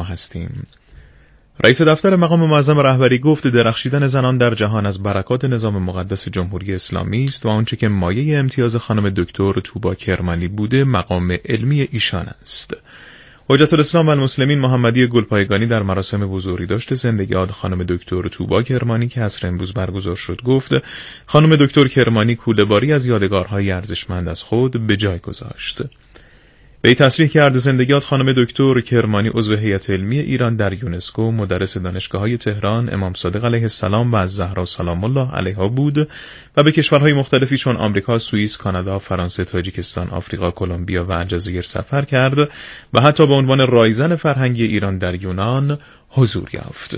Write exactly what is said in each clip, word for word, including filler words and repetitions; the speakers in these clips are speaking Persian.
شما هستیم. رئیس دفتر مقام معظم رهبری گفت درخشیدن زنان در جهان از برکات نظام مقدس جمهوری اسلامی است و آنچه که مایه امتیاز خانم دکتر طوبی کرمانی بوده مقام علمی ایشان است. حجت الاسلام و المسلمین محمدی گلپایگانی در مراسم بزرگی داشت زندگی یاد خانم دکتر طوبی کرمانی که عصر امروز برگزار شد گفت خانم دکتر کرمانی کوله‌باری از یادگارهای ارزشمند از خود به جای گذاشت. وی تصریح کرد زندگیات خانم دکتر کرمانی عضو هیئت علمی ایران در یونسکو، مدرس دانشگاه‌های تهران، امام صادق علیه السلام و الزهرا سلام الله علیها بود و به کشورهای مختلفی چون آمریکا، سوئیس، کانادا، فرانسه، تاجیکستان، آفریقا، کلمبیا و الجزایر سفر کرد و حتی به عنوان رایزن فرهنگی ایران در یونان حضور یافت.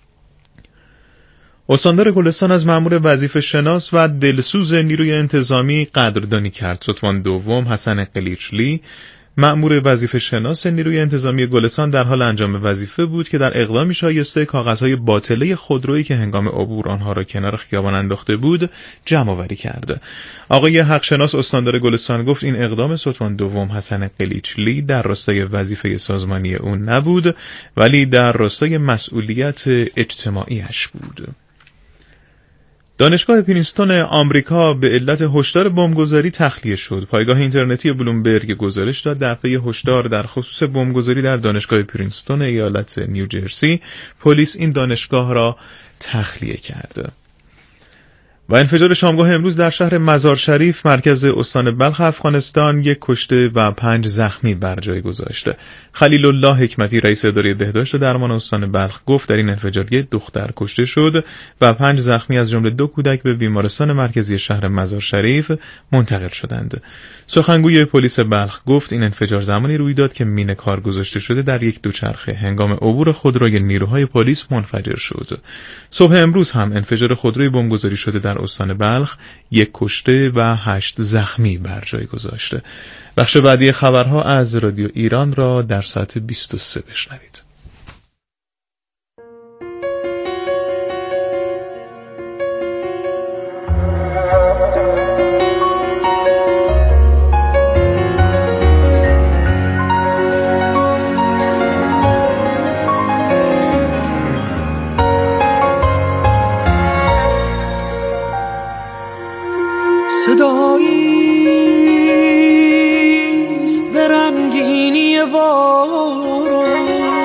استاندار گلستان از مأمور وظیفه شناس و دلسوز نیروی انتظامی قدردانی کرد. ستوان دوم حسن قلیچلی مأمور وظیفه شناس نیروی انتظامی گلستان در حال انجام وظیفه بود که در اقدامی شایسته کاغذهای باطله خودرویی که هنگام عبور آنها را کنار خیابان انداخته بود جمع آوری کرد. آقای حقشناس استاندار گلستان گفت این اقدام ستوان دوم حسن قلیچلی در راستای وظیفه سازمانی او نبود ولی در راستای مسئولیت اجتماعیش بود. دانشگاه پرینستون آمریکا به علت هشدار بمبگذاری تخلیه شد. پایگاه اینترنتی بلومبرگ گزارش داد در پی هشدار در خصوص بمبگذاری در دانشگاه پرینستون ایالت نیوجرسی، پلیس این دانشگاه را تخلیه کرد. و انفجار شامگاه امروز در شهر مزار شریف مرکز استان بلخ افغانستان یک کشته و پنج زخمی بر جای گذاشته. خلیل الله حکمتی رئیس اداره بهداشت و درمان استان بلخ گفت در این انفجار یک دختر کشته شد و پنج زخمی از جمله دو کودک به بیمارستان مرکزی شهر مزار شریف منتقل شدند. سخنگوی پلیس بلخ گفت این انفجار زمانی روی داد که مین کار گذاشته شده در یک دوچرخه هنگام عبور خودروی نیروهای پلیس منفجر شد. صبح امروز هم انفجار خودروی بمبگذاری شده در استان بلخ یک کشته و هشت زخمی بر جای گذاشته. بخش بعدی خبرها از رادیو ایران را در ساعت بیست و سه بشنوید. صداییست به رنگینی باران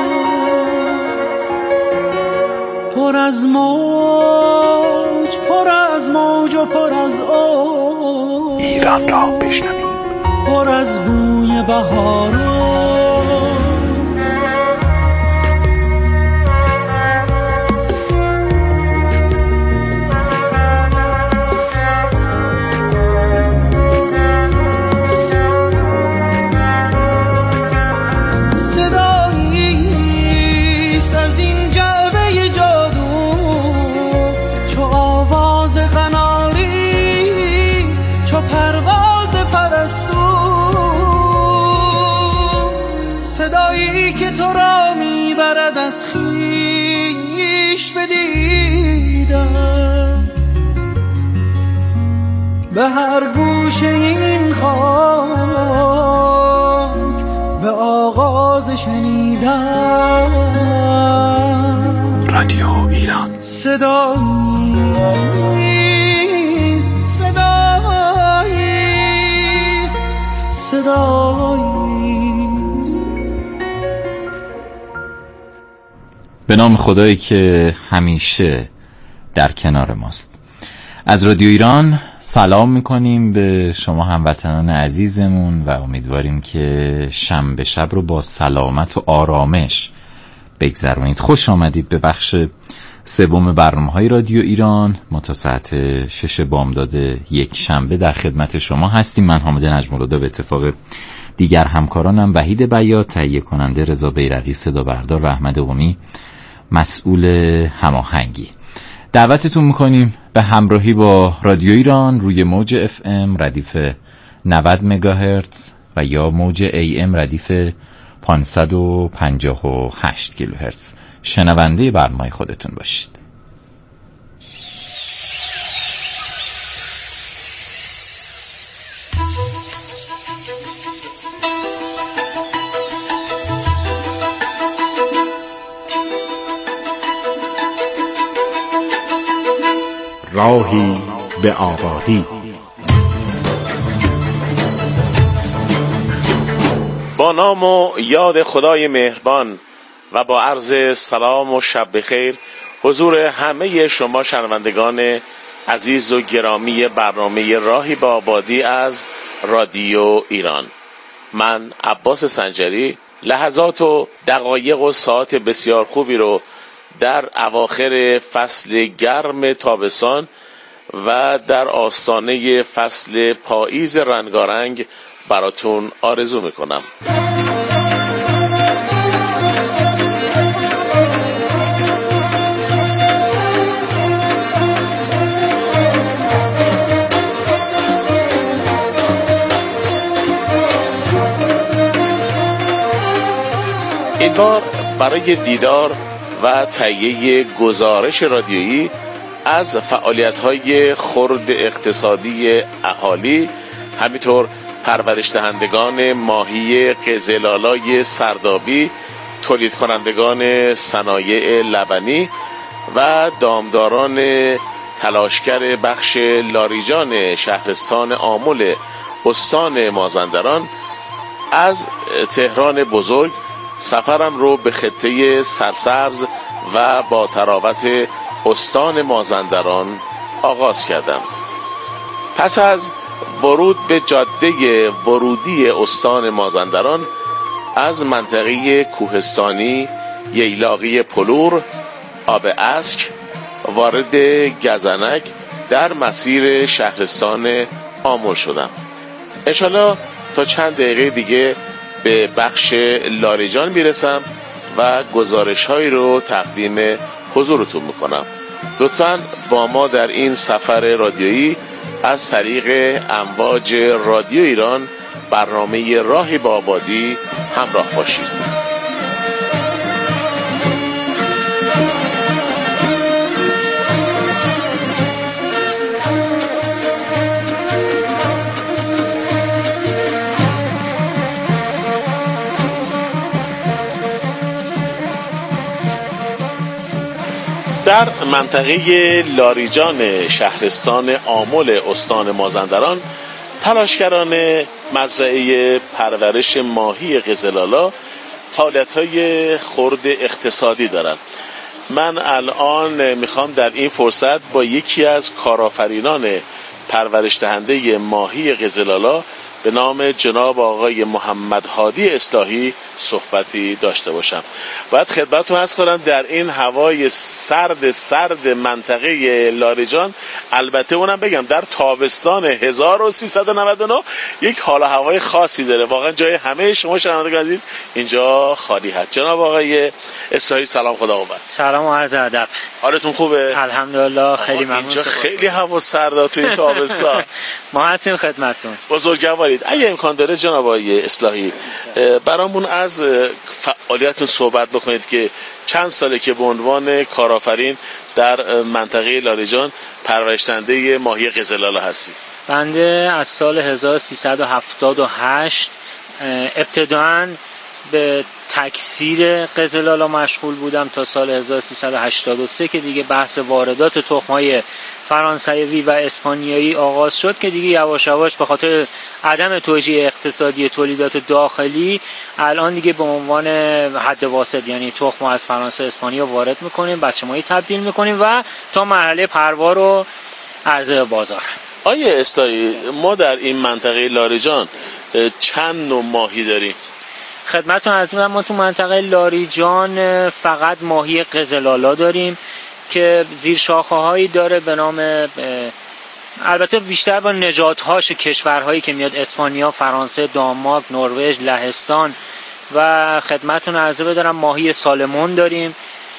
پر از موج پر از موج و پر از آب ایران را بشنویم پر از بوی بهاران که تو را میبرد از خویش بدیدم به هر گوشه این خاک به آغاز شنیدم رادیو ایران صداییست صداییست صداییست به نام خدایی که همیشه در کنار ماست. از رادیو ایران سلام میکنیم به شما هموطنان عزیزمون و امیدواریم که شنبه شب رو با سلامت و آرامش بگذرونید. خوش آمدید به بخش سوم برنامه‌های رادیو ایران. ما تا ساعت شش بامداد یک شنبه در خدمت شما هستیم. من حامد نجم‌الهدی به اتفاق دیگر همکارانم وحید بیات تهیه کننده، رضا بیرقی صدا بردار و احمد قمی مسئول هماهنگی. دعوتتون میکنیم به همراهی با رادیو ایران روی موج اف ام ردیف نود مگاهرتز و یا موج ای ام ردیف پانصد و پنجاه و هشت کیلوهرتز شنونده برنامه خودتون باشید. راهی به آبادی. با نام و یاد خدای مهربان و با عرض سلام و شب بخیر حضور همه شما شنوندگان عزیز و گرامی برنامه راهی به آبادی از رادیو ایران. من عباس سنجری لحظات و دقایق و ساعت بسیار خوبی رو در اواخر فصل گرم تابستان و در آستانه فصل پاییز رنگارنگ براتون آرزو میکنم. این بار برای دیدار و تهیه گزارش رادیویی از فعالیت‌های خرد اقتصادی اهالی، همینطور پرورش دهندگان ماهی قزل‌آلای سردابی، تولید کنندگان صنایع لبنی و دامداران تلاشگر بخش لاریجان شهرستان آمل استان مازندران از تهران بزرگ سفرم رو به خطه سرسبز و با تراوت استان مازندران آغاز کردم. پس از ورود به جاده ورودی استان مازندران از منطقه کوهستانی ییلاقی پلور، آب اسک وارد گزنک در مسیر شهرستان آمل شدم. انشالله تا چند دقیقه دیگه به بخش لاریجان میرسم و گزارش هایی رو تقدیم حضورتون میکنم. لطفاً با ما در این سفر رادیویی از طریق امواج رادیو ایران برنامه راهی به آبادی همراه باشید. در منطقه لاریجان شهرستان آمل استان مازندران تلاشگران مزرعه پرورش ماهی قزل‌آلا فعالیت‌های خرد اقتصادی دارند. من الان میخوام در این فرصت با یکی از کارآفرینان پرورش دهنده ماهی قزل‌آلا به نام جناب آقای محمد هادی اصلاحی صحبتی داشته باشم. باید خدمتتون عرض کنم در این هوای سرد سرد منطقه لاریجان، البته اونم بگم در تابستان هزار و سیصد و نود و نه یک حال و هوای خاصی داره. واقعا جای همه شما شنوندگان عزیز اینجا خالی هست. جناب آقای اصلاحی سلام، خدا قوت. سلام و عرض ادب. حالتون خوبه؟ الحمدلله خیلی ممنون. اینجا خیلی هوا سرده تو این تابستان. ما هستیم خدمتتون. بزرگوارید. اگه امکان داره جناب آقای اصلاحی برامون از فعالیتتون صحبت بکنید که چند ساله که به عنوان کارآفرین در منطقه لاریجان پرورش دهنده ماهی قزل‌آلا هستید. بنده از سال هزار و سیصد و هفتاد و هشت ابتداً به تکثیر قزل‌آلا مشغول بودم تا سال هزار و سیصد و هشتاد و سه که دیگه بحث واردات تخم‌های فرانسوی و اسپانیایی آغاز شد که دیگه یواش یواش به خاطر عدم توجیه اقتصادی تولیدات داخلی الان دیگه به عنوان حد واسط، یعنی تخم از فرانسه اسپانیا وارد میکنیم، بچه‌مایی تبدیل میکنیم و تا مرحله پروار و عرضه بازار. آیه اصلاحی، ما در این منطقه لاریجان چند نوع ماهی داریم؟ خدمتتون عرض می‌کنم ما تو منطقه لاریجان فقط ماهی قزل‌آلا داریم که زیر شاخه‌هایی داره به نام، البته بیشتر با نژادهاش کشورهایی که میاد، اسپانیا، فرانسه، دانمارک، نروژ، لهستان و خدمتتون عرض بدارم ماهی سالمون داریم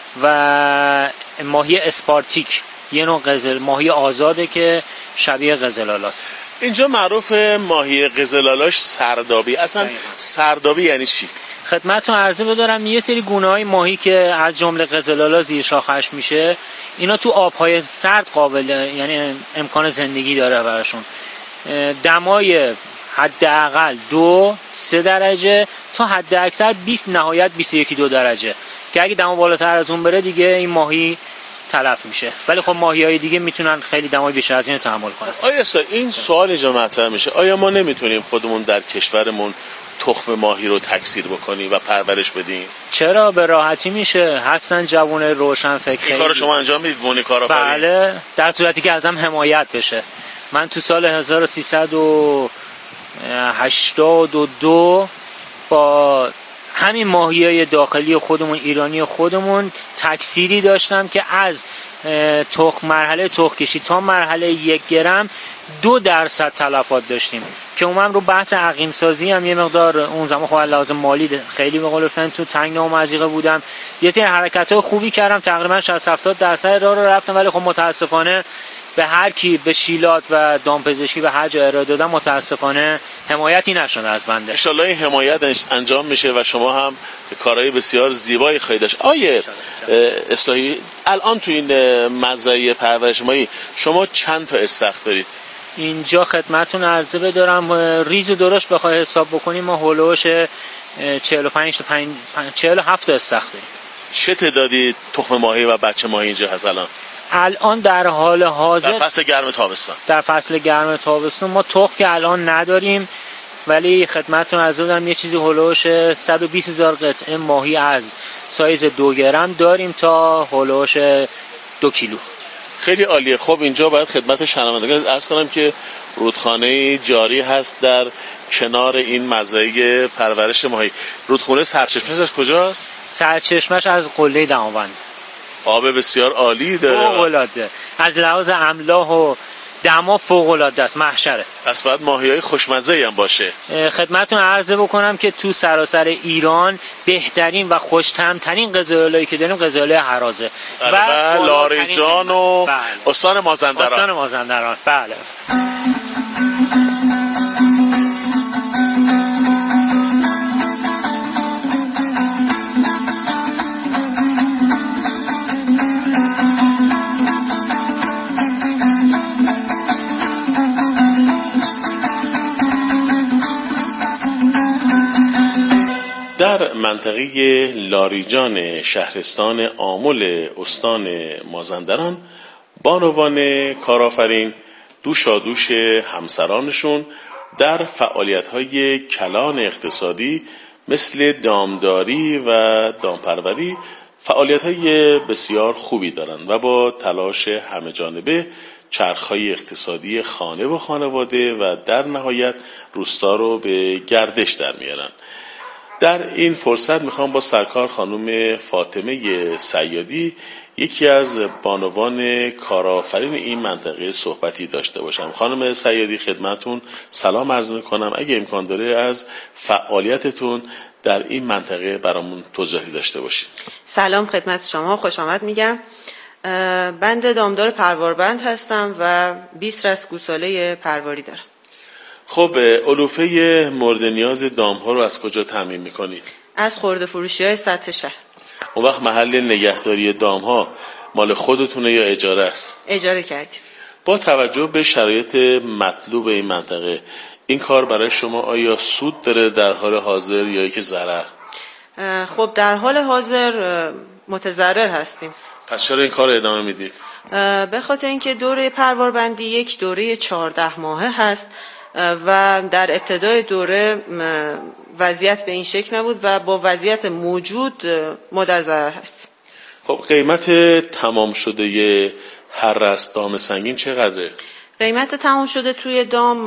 و ماهی اسپارتیک، یه نوع قزل ماهی آزاده که شبیه قزل‌آلاست. اینجا معروف ماهی قزل‌آلاش سردابی. اصلا سردابی یعنی چی؟ خدمتتون عرضه بدارم یه سری گونه‌های ماهی که از جمله قزل‌آلا زیر شاخش میشه، اینا تو آب‌های سرد قابل، یعنی امکان زندگی داره براشون. دمای حداقل دو سه درجه تا حد اکثر بیست، نهایت بیست و یک دو درجه، که اگه دما بالاتر از اون بره دیگه این ماهی تلف میشه، ولی خب ماهی‌های دیگه میتونن خیلی دمای بیشتر از این تحمل کنن. آیا سر این سوال اینجا مطرح میشه، آیا ما نمیتونیم خودمون در کشورمون تخم ماهی رو تکثیر بکنیم و پرورش بدیم؟ چرا، به راحتی میشه. هستن جوانای روشن فکر. این کارو شما انجام میدید بونی کارآفرین؟ بله، در صورتی که ازم حمایت بشه. من تو سال هزار و سیصد و هشتاد و دو با همین ماهیای داخلی خودمون، ایرانی خودمون، تکثیری داشتم که از تخم مرحله تخم کشی تا مرحله یک گرم دو درصد تلفات داشتیم که اومم رو بحث عقیم سازی هم یه مقدار اون زمان خب لازم مالی خیلی به قول فن تو تنگنا و مضیقه بودم، یه سری حرکت‌های خوبی کردم، تقریبا شصت هفتاد درصد راه رو رفتم، ولی خب متاسفانه به هر کی به شیلات و دامپزشکی به هر جا ارائه دادم متاسفانه حمایتی نشده از بنده. ان شاءالله این حمایت انجام میشه و شما هم کارهای بسیار زیبایی خواهید داشت. آیه اصلاحی، الان تو این مزرعه پرورش ماهی شما چند تا استخر دارید؟ اینجا خدمتتون عرضه بدارم، ریز و درشت بخوای حساب بکنیم ما هولوش چهل و پنج تا چهل و هفت تا استخر داریم. چه تعدادی تخم ماهی و بچه ماهی اینجا هست الان؟ الان در حال حاضر در فصل گرم تابستان در فصل گرم تابستان ما تخم که الان نداریم، ولی خدمتتون عرض بدارم یه چیزی هولوش صد و بیست هزار قطعه ماهی از سایز دو گرم داریم تا هولوش دو کیلو. خیلی عالیه. خب اینجا باید خدمت شنوندگان عرض کنم که رودخانه جاری هست در کنار این مزرعه پرورش ماهی. رودخانه سرچشمه‌اش از کجاست؟ سرچشمه‌اش از قله دماوند. آب بسیار عالی داره، فوق‌العاده، از لحاظ املاح و دما فوق‌العاده است، محشره. پس باید ماهی‌های خوشمزه‌ای هم باشه. خدمتتون عرضه بکنم که تو سراسر ایران بهترین و خوش‌طعم‌ترین قزل‌آلایی که داریم قزل‌آلای هرازه و لاریجان و بله. استان مازندران. استان مازندران بله. در منطقه لاریجان شهرستان آمل استان مازندران بانوان کارآفرین دوشادوش همسرانشون در فعالیت‌های کلان اقتصادی مثل دامداری و دامپروری فعالیت‌های بسیار خوبی دارند و با تلاش همه جانبه چرخ‌های اقتصادی خانه و خانواده و در نهایت روستا رو به گردش در میارن. در این فرصت میخوام با سرکار خانم فاطمه صیادی یکی از بانوان کارآفرین این منطقه صحبتی داشته باشم. خانم صیادی خدمتون سلام عرض میکنم، اگه امکان داره از فعالیتتون در این منطقه برامون توضیحی داشته باشید. سلام خدمت شما، خوش آمد میگم. بنده دامدار پرواربند هستم و بیست رس گوساله پرواری دارم. خب علوفه مورد نیاز دام ها رو از کجا تامین میکنید؟ از خرده فروشی های سطح شهر. اون وقت محل نگهداری دام ها مال خودتونه یا اجاره است؟ اجاره کردیم. با توجه به شرایط مطلوب این منطقه این کار برای شما آیا سود داره در حال حاضر یا یک ضرر؟ خب در حال حاضر متضرر هستیم. پس چرا این کار رو ادامه میدید؟ به خاطر اینکه دوره پرواربندی یک دوره چهارده ماهه هست و در ابتدای دوره وضعیت به این شکل نبود و با وضعیت موجود ما در ضرر هستیم. خب قیمت تمام شده هر رس دام سنگین چقدره؟ قیمت تمام شده توی دام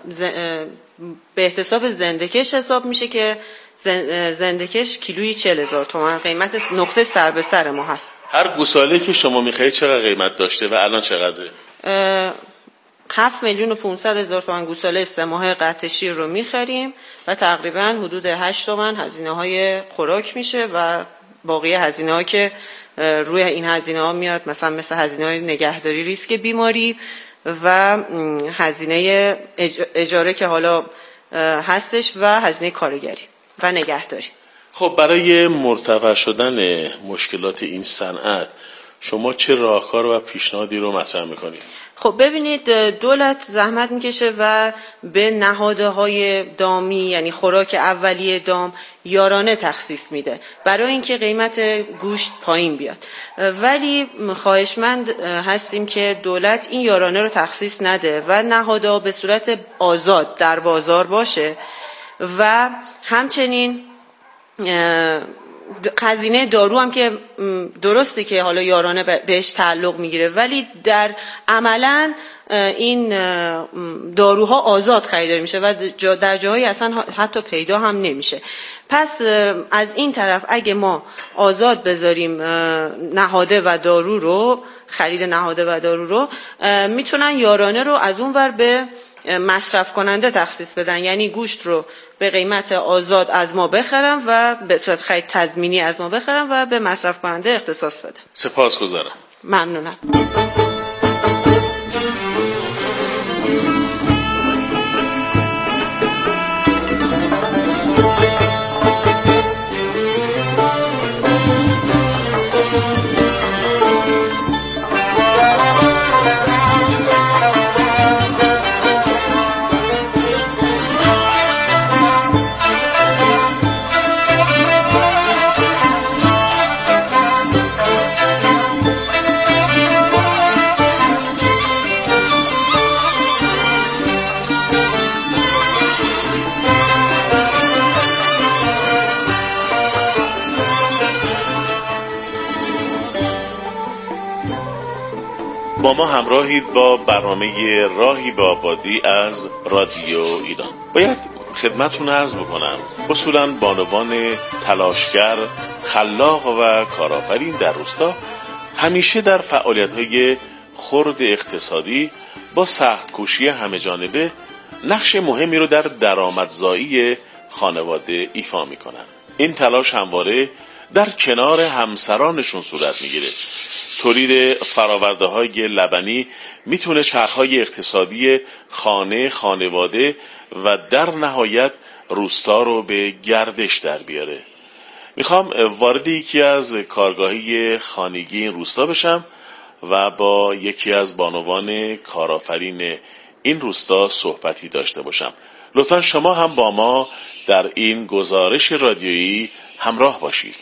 به احتساب زندکش حساب میشه که زندکش کیلویی چهل هزار تومان قیمت نقطه سر به سر ما هست. هر گوساله که شما میخواید چقدر قیمت داشته و الان چقدره؟ هفت میلیون و پونصد هزار تومان گوساله سه ماه قطع شیر رو میخریم و تقریبا حدود هشت تومن هزینه های خوراک میشه و باقی هزینه ها که روی این هزینه ها میاد مثلا مثل هزینه های نگهداری ریسک بیماری و هزینه اجاره که حالا هستش و هزینه کارگری و نگهداری. خب برای مرتفع شدن مشکلات این صنعت شما چه راهکار و پیشنهادی رو مطرح میکنید؟ خب ببینید دولت زحمت میکشه و به نهادهای دامی یعنی خوراک اولیه دام یارانه تخصیص میده برای اینکه قیمت گوشت پایین بیاد، ولی خواهشمند هستیم که دولت این یارانه رو تخصیص نده و نهادها به صورت آزاد در بازار باشه و همچنین خزینه دارو هم که درسته که حالا یارانه بهش تعلق میگیره ولی در عملاً این داروها آزاد خریداری میشه و در جاهایی اصلا حتی پیدا هم نمیشه. پس از این طرف اگه ما آزاد بذاریم نهاده و دارو رو، خرید نهاده و دارو رو، میتونن یارانه رو از اون ور به مصرف کننده تخصیص بدن، یعنی گوشت رو به قیمت آزاد از ما بخرن و به صورت خرید تضمینی از ما بخرن و به مصرف کننده اختصاص بدن. سپاسگزارم. ممنونم. با ما همراهید با برنامه راهی به آبادی از رادیو ایران. باید خدمتتون عرض بکنم اصولاً بانوان تلاشگر، خلاق و کارآفرین در روستا همیشه در فعالیت‌های خرد اقتصادی با سخت کوشی همه جانبه نقش مهمی رو در درآمدزایی خانواده ایفا می‌کنن. این تلاش همواره در کنار همسرانشون صورت میگیره. تولید فرآورده‌های لبنی میتونه چرخ‌های اقتصادی خانه، خانواده و در نهایت روستا رو به گردش در بیاره. میخوام وارد یکی از کارگاهی خانگی این روستا بشم و با یکی از بانوان کارآفرین این روستا صحبتی داشته باشم. لطفاً شما هم با ما در این گزارش رادیویی همراه باشید.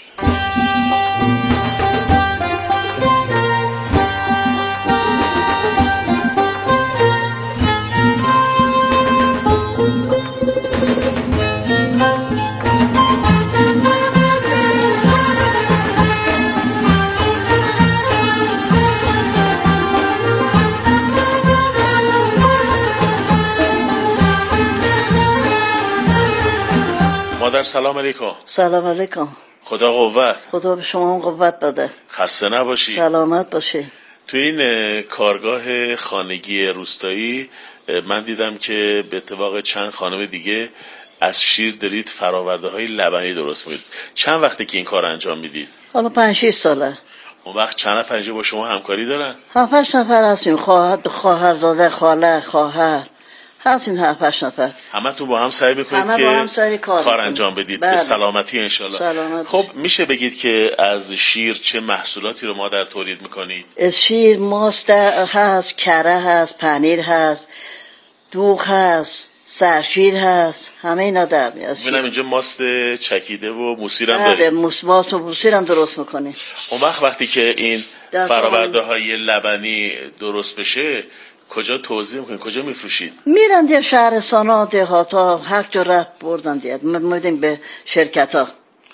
مادر سلام علیکم. سلام علیکم. خدا قوت. خدا به شما هم قوت بده. خسته نباشی. سلامت باشی. تو این کارگاه خانگی روستایی من دیدم که به اتفاق چند خانم دیگه از شیر دارید فراورده های لبنی درست می‌کنید. چند وقته که این کار انجام میدید؟ حالا پنج شش ساله. اون وقت چند نفر اینجا با شما همکاری دارن؟ هفت هشت نفر هستیم، خواهر خواهرزاده، خاله، خواهر هستیم، هفت هشت نفر. همتون با هم سعی میکنید همه که با هم سعی کار, کار انجام بدید. بله. به سلامتی انشالله. سلامت. خب میشه بگید که از شیر چه محصولاتی رو ما در تولید میکنید؟ از شیر ماست هست، کره هست، پنیر هست، دوغ هست، سرشیر هست، همه اینا در میاد. ببینم اینجا ماست چکیده و موسیر هم دارید؟ دارید. بله، ماست و موسیر هم درست میکنیم. اون وقت وقتی که این فراورده های لبنی درست بشه کجا توزیع میکنید؟ کجا میفروشید؟ میرن دیگه شهرستان ها، دهات ها، هر جا رفت بردن دیگه میدیم به شرکت ها.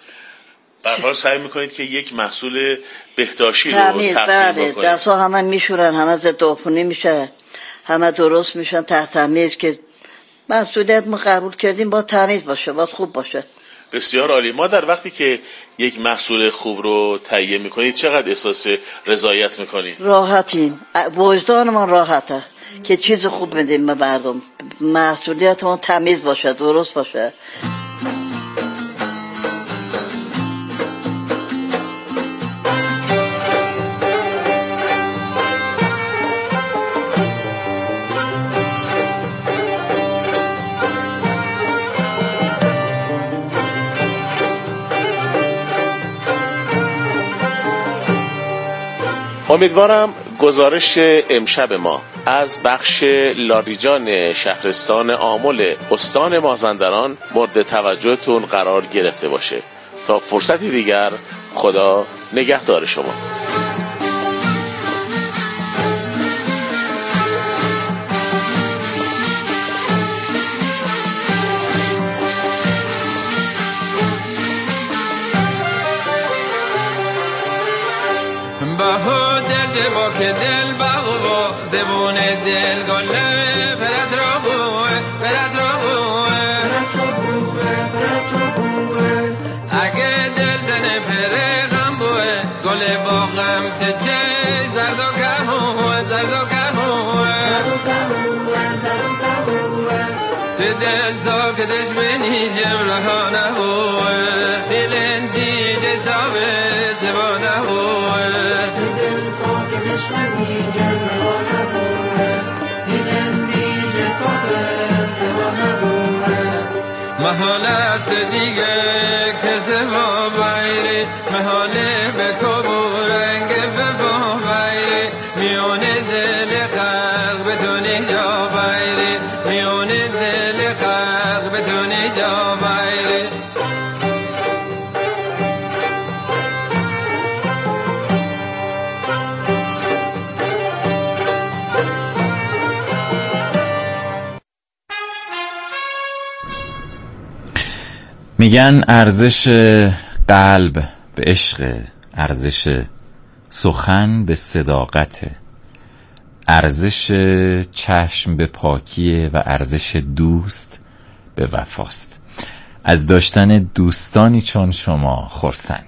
به هر حال سعی میکنید که یک محصول بهداشتی رو تمیز، تقدیم بله. بکنید. دست ها همه میشورن، همه ضد عفونی میشه، همه درست میشن تحت تمیز که مسئولیت ما قبول کردیم با تمیز باشه، با خوب باشه. بسیار عالی. ما در وقتی که یک محصول خوب رو تهیه میکنید چقدر احساس رضایت میکنید؟ راحتیم، وجدان ما راحته که چیز خوب میدیم به مردم، مسئولیت ما تمیز باشه، درست باشه. امیدوارم گزارش امشب ما از بخش لاریجان شهرستان آمل استان مازندران مورد توجهتون قرار گرفته باشه. تا فرصتی دیگر، خدا نگهدار شما. بهو دل با که دل بغوا زبون دل گله برد را بوه برد را بوه برد را بوه اگه دل تنه پره غم بوه گل با غم تچه زرد و کهوه زرد و کهوه زرد و کهوه تو دل تا کدش بینی جمله نبوه دل دیجه تابه زبا نبوه محال است دیگه که زبا بایری محاله به کبو رنگ به با بایری میون دل خلق بتونی جا بایری میون دل خلق بتونی جا بایری. میگن ارزش قلب به عشق، ارزش سخن به صداقته، ارزش چشم به پاکیه و ارزش دوست به وفاست. از داشتن دوستانی چون شما خرسندیم.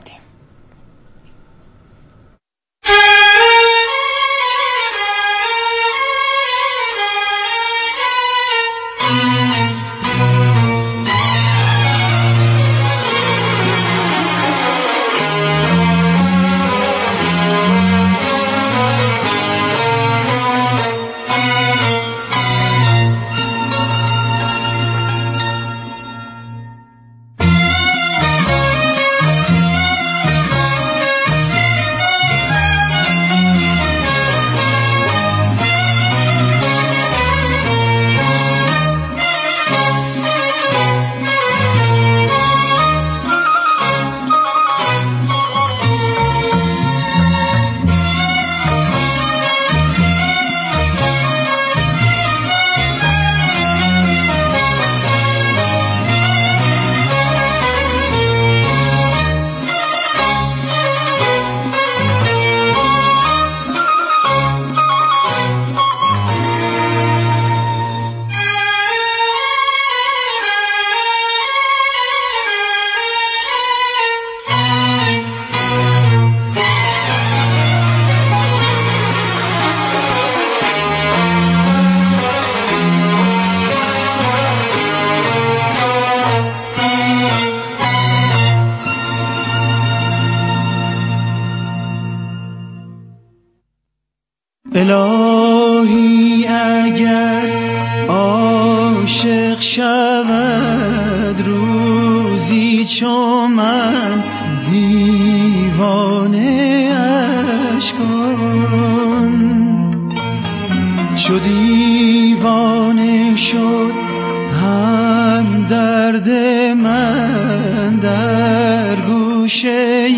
الهی اگر عاشق شود روزی چو من دیوانه اش کن، چو دیوانه شد هم درد من در گوشه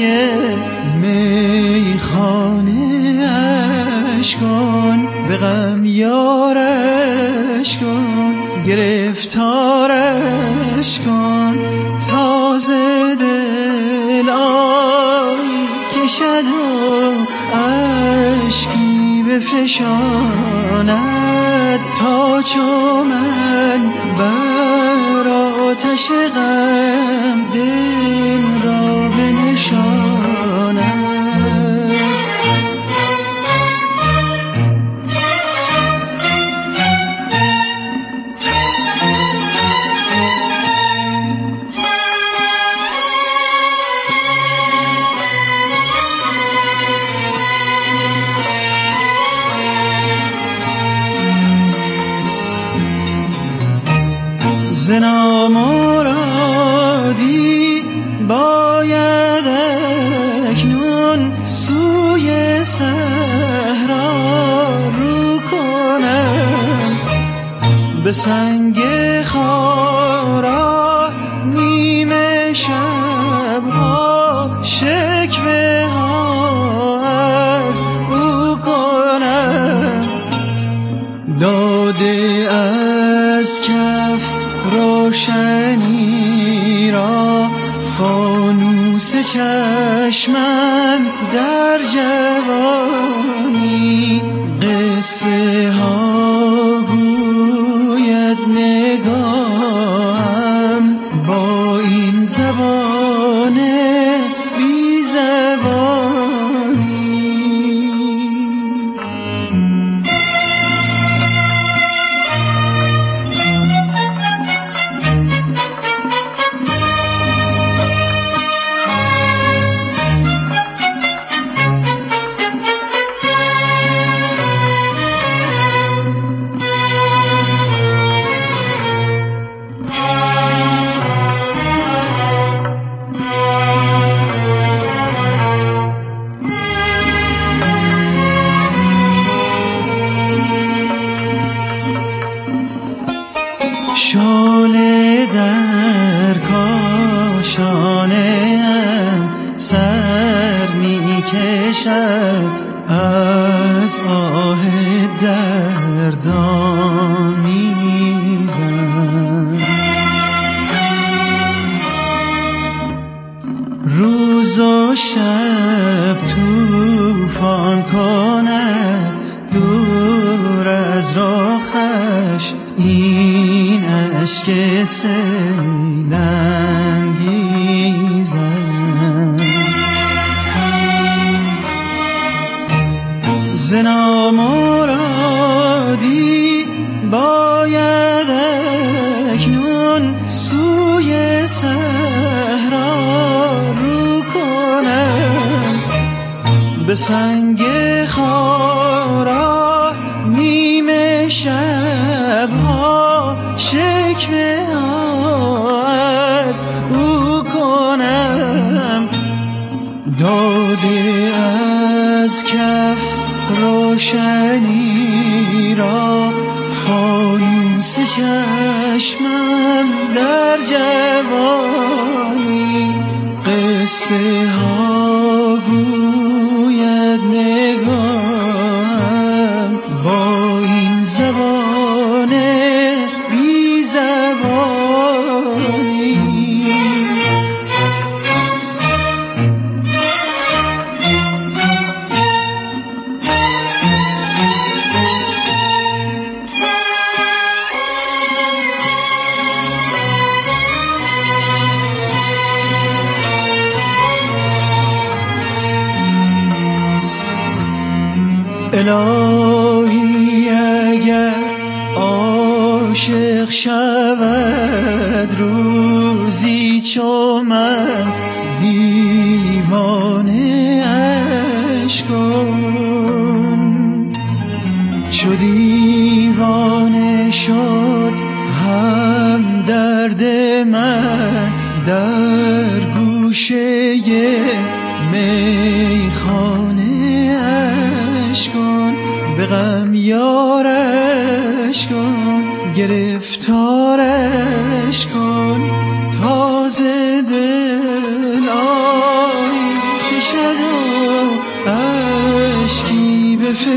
میخانه اش کن، به غم یارش کن گرفتارش کن، تازه دل آی کشد و اشکی بفشاند، تا چو من بر آتش غم دل را بنشاند. ز نامرادی باید اکنون سوی صحرا رو کنم، به سنگ خارا نیمه شبها شکوه ها از او کنم، داده از کف روشنی را فانوس چشمم در جوانی، قصه ها گوید نگاهم با این زبان بی زبانی. شعله در کاشانه‌ام سر می کشد از آه دردآمیزم، روز و شب طوفان کند دور از رخش این اشک سیل انگیزم، ز نامرادی باید اکنون سوی صحرا رو کنم، به سنگ خارا نیمه شبها شکوه ها از او کنم، داده از کف روشنی را فانوس چشمم در جوانی، قصه ها گوید نگاهم با این زبان بی زبانی. الهی اگر عاشق شود روزی چو من دیوانه اش کن، چو دیوانه شد هم درد من در گوشه میخانه اش کن، به غم یارش کن گرفتارش کن، تازه دل آی کشد و اشکی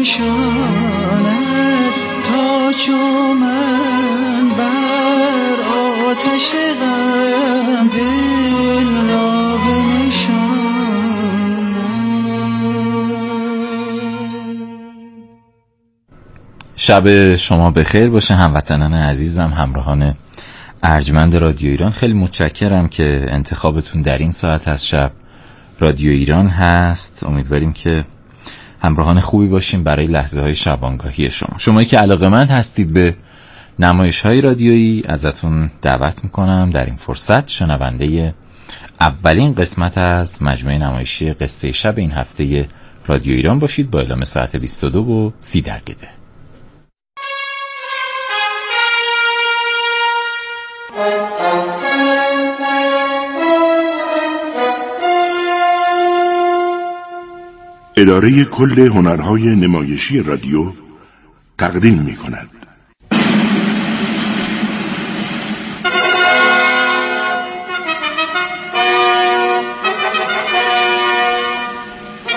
بفشاند تا چو من بر آتش غم دل را بنشاند. شب شما بخیر باشه هموطنان عزیزم، همراهان ارجمند رادیو ایران. خیلی متشکرم که انتخابتون در این ساعت از شب رادیو ایران هست. امیدواریم که همراهان خوبی باشیم برای لحظه های شبانگاهی شما. شمایی که علاقه‌مند هستید به نمایش های رادیویی، ازتون دعوت میکنم در این فرصت شنونده اولین قسمت از مجموعه نمایشی قصه شب این هفته رادیو ایران باشید با اعلام ساعت بیست و دو و سی دقیقه. اداره کل هنرهای نمایشی رادیو تقدیم می کند.